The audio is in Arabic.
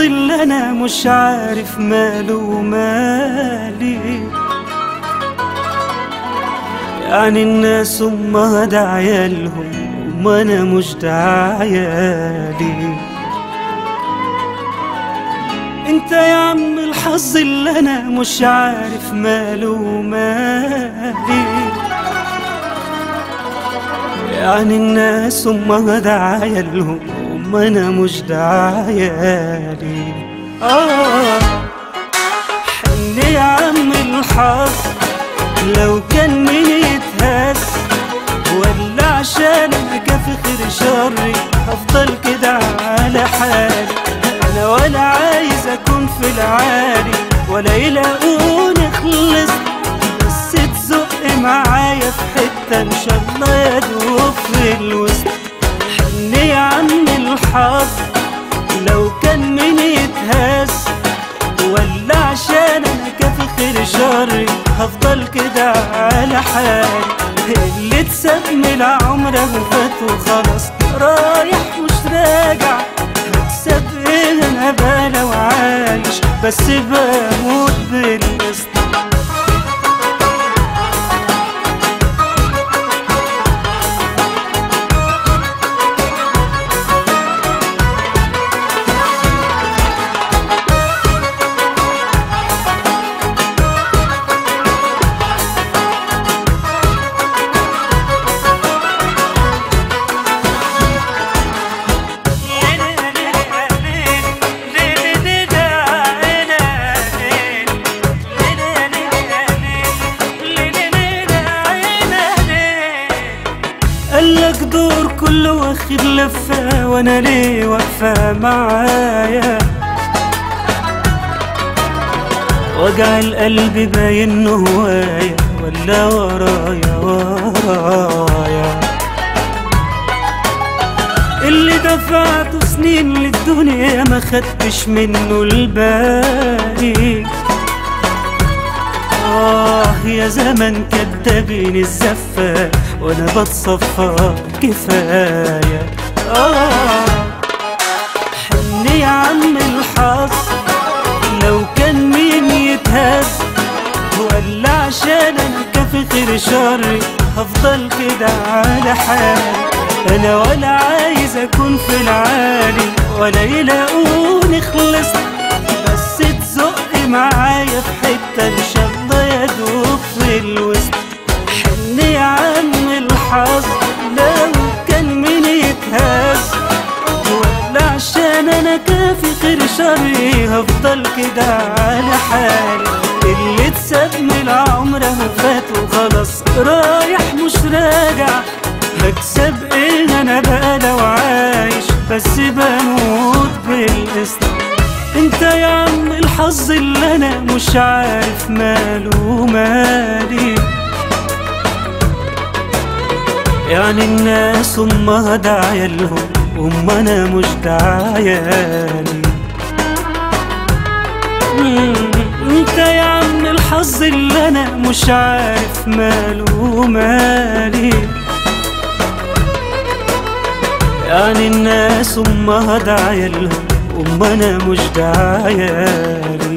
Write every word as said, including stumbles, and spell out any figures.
اللي انا مش عارف ماله ومالي. يعني الناس امها ده عيالهم وما انا مش ده عيالي. انت يا عم الحظ اللي انا مش عارف ماله ومالي. يعني الناس امها ده عيالهم وما انا مش ده عيالي. آه حن يا عم الحظ لو كان مين يتهز، ولا عشان انا كافي خير شري هفضل كده على حالي. انا ولا عايز اكون في العالي ولا يلاقوني خلصت، بس تزق معايا في حتة ان شاء الله يدوب في الوسط. حن يا عم الحظ لو كان مين يتهز، ولا عشان انا كافي خير شري هفضل كده على حالي. اللي اتساب من عمره فات وخلاص رايح مش راجع. هكسب ايه انا بقى لو عايش بس بموت بالقسط. قالك دور كله واخد لفة وانا ليه واقفة معايا. وجع القلب باين هوايا ولا ورايا ورايا. اللي دفعته سنين للدنيا ما خدتش منه الباقي. آه يا زمن كدابين الزفة وانا بتصفى كفاية. آه حن يا عم الحظ لو كان مين يتهز، ولا عشان انا كافي خير شري هفضل كده على حالي. انا ولا عايز اكون في العالي ولا يلاقوني خلصت، بس تزق معايا في حتة ان شاء الله يدوب في الوسط. حن يا عم الحظ لو كان مين يتهز، ولا عشان انا كافي خير شري هفضل كده على حالي. اللي اتساب من عمره فات وخلاص رايح مش راجع. هكسب ايه انا بقى لو عايش بس بموت بالقسط. انت يا عم الحظ اللي انا مش عارف ماله ومالي. يعني الناس امها ده عيالهم وما انا مش ده عيالي. انت يا عم الحظ اللي انا مش عارف ماله ومالي. يعني الناس امها ده عيالهم وما انا مش ده عيالي.